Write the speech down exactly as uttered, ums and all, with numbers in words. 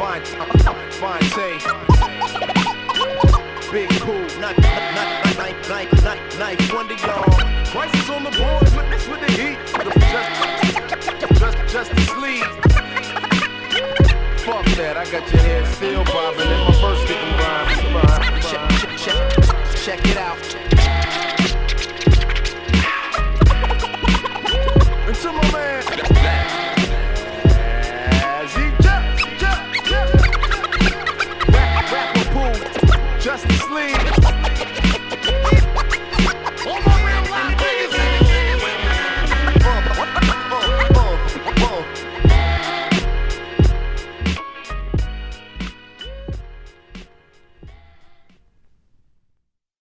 Fine, fine say. Big cool, not, not, not, not, not, not, knife, wonder y'all. Prices on the board, witness with the heat. Just, just, just to sleep. Fuck that, I got your head still bobbing and my first sticking rhymes. Check, check, check, check it out. And to my man, Azzy, jump, jump, jump. Rap, rap, pool, just to sleep.